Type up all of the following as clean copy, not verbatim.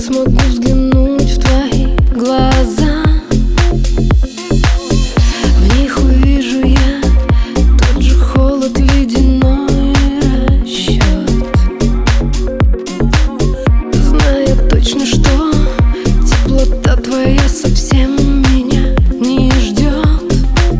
смогу взглянуть в твои глаза. В них увижу я тот же холод, ледяной расчет, зная точно, что теплота твоя совсем меня не ждет.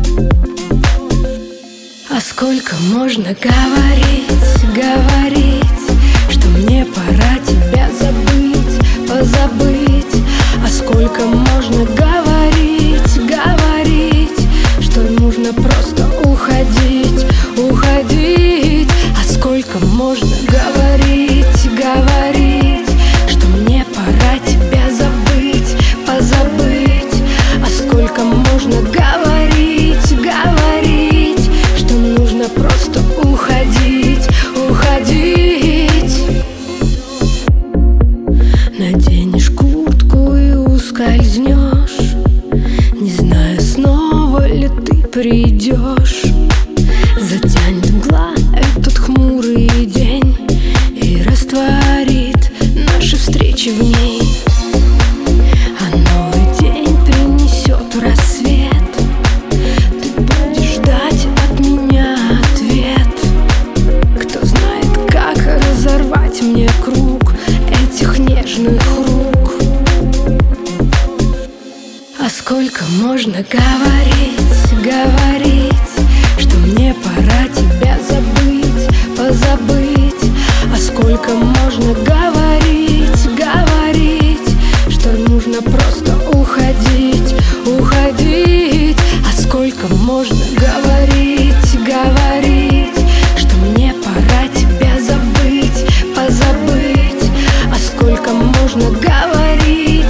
А сколько можно говорить, говорить, что мне пора тебя забыть, позабыть. А сколько можно говорить, говорить, что нужно просто уходить, уходить. А сколько можно говорить, говорить, что мне пора тебя забыть, позабыть. А сколько можно говорить, говорить, что нужно просто уходить, уходить. Наденешь куртку и ускользнешь, не зная, снова ли ты придешь. Затянет мгла этот хмурый день и растворит наши встречи в ней. А новый день принесет рассвет, ты будешь ждать от меня ответ. Кто знает, как разорвать мне круг этих нежных рук. А сколько можно говорить, говорить, что мне пора тебя забыть, позабыть. А сколько можно говорить, говорить, что нужно просто уходить, уходить. А сколько можно говорить, говорить, что мне пора тебя забыть, позабыть. А сколько можно говорить,